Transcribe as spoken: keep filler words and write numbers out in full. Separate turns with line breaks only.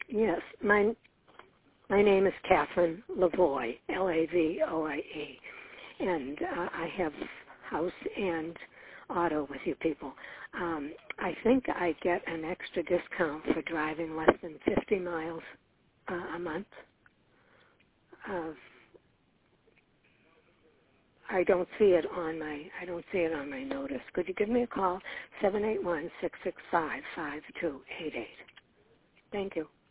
Yes, my my name is Catherine Lavoie, L A V O I E, and uh, I have house and auto with you people. Um, I think I get an extra discount for driving less than fifty miles uh, a month. Uh, I don't see it on my I don't see it on my notice. Could you give me a call? seven eight one, six six five, five two eight eight. Thank you.